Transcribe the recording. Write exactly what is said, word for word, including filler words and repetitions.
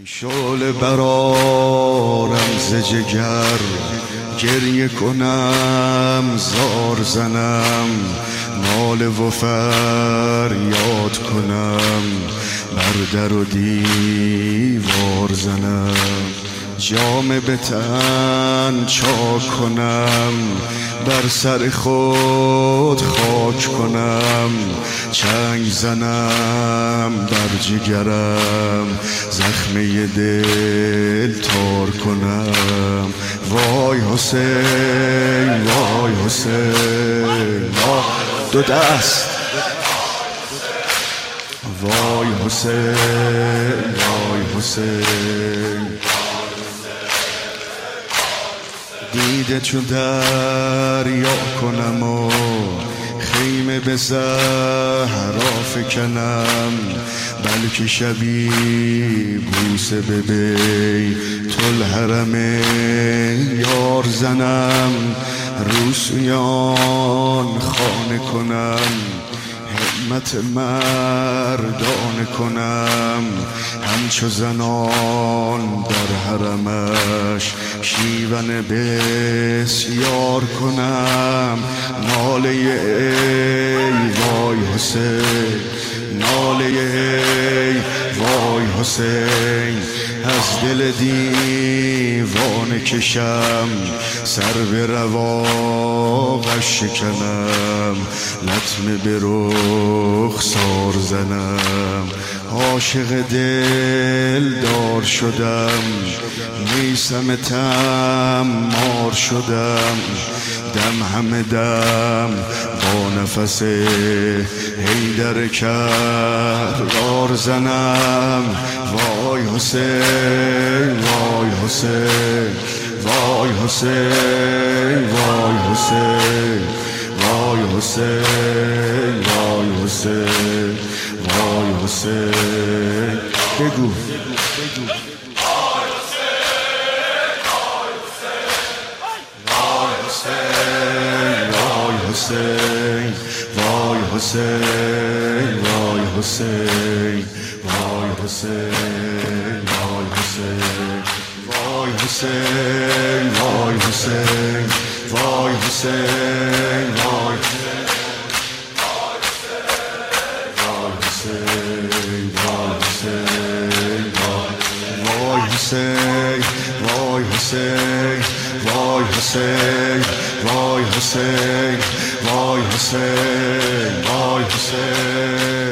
شعله برارم ز جگر، گریه کنم زار زنم، ناله و فریاد کنم، بر در و دیوار زنم، جامه به تن چاک کنم، بر سر خود خاک کنم، چنگ زنم بر جگرم، زخمه دل تار کنم. وای حسین، وای حسین، دو دست. وای حسین، وای حسین، دیده چو دریا کنم و خیمه به صحرا فکنم، بلکه شبی بوسه به بیت الحرم یار زنم، روسویان خانه کنم، همت مردانه کنم، همچو زنان در حرمش شیون بسیار کنم. ناله ای وای حسین، ناله ای وای حسین، از دل دیوانه کشم، سر به رواقش شکنم، لطمه به رخسار زنم. عاشق دل دار شدم، میسم تمار شدم، دم همه دم با نفس حیدر کرار زنم. وای حسین، وای حسین، وای حسین، وای حسین، وای حسین، وای حسین، وای حسین. بگو حسین، وای حسین، وای حسین، وای حسین، وای حسین، وای حسین، وای حسین، وای حسین، وای حسین، وای حسین، وای حسین، وای حسین، وای حسین، وای حسین.